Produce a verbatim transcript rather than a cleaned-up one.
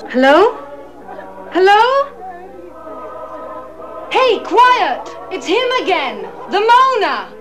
Hello? Hello? Hey, quiet! It's him again! The Mona!